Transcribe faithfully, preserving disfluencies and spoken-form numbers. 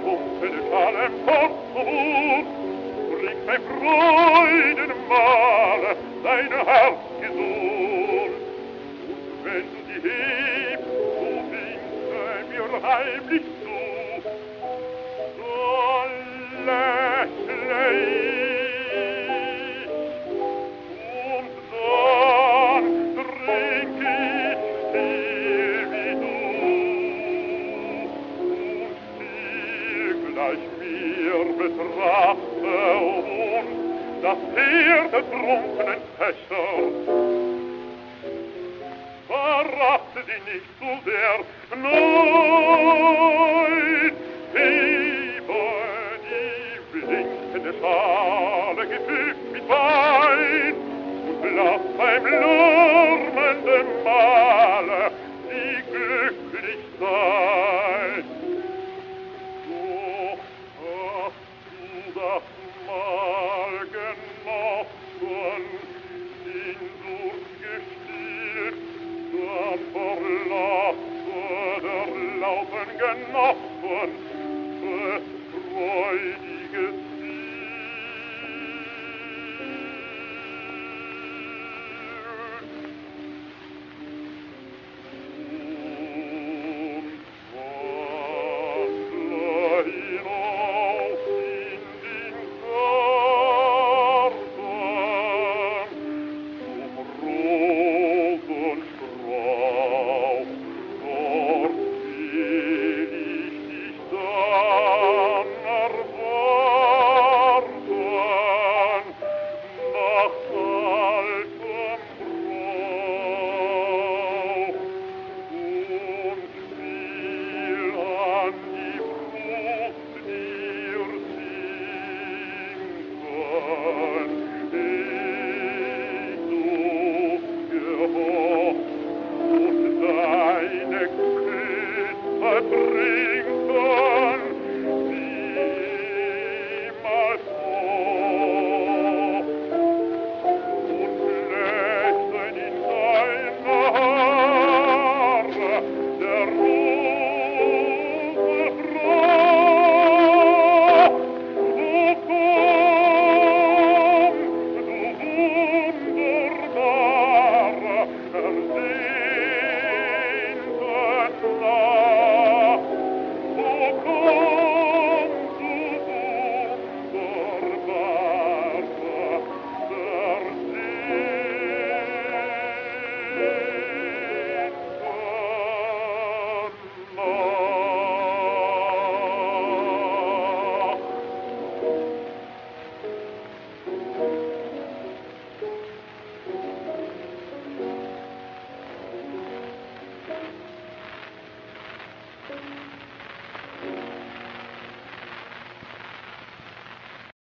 dunkle Schale emporzuhut, bringt beim Freudenmahle dein Herz gesund. Und wenn du sie hebst, so winke mir heimlich zu, so lächle ich, und dann trink ich still wie du, und still gleich mir betrachte uns das Heer der trunkenen Fächer. Verraste sie nicht zu sehr, nein, hebe die blinkende Schale gefüllt mit Wein und lass beim lärmenden Mahle sie glücklich sein. Doch hast du das Mahl genossen, Sehnsucht gestillt, dann verlasse der Laufen genossen, das freudige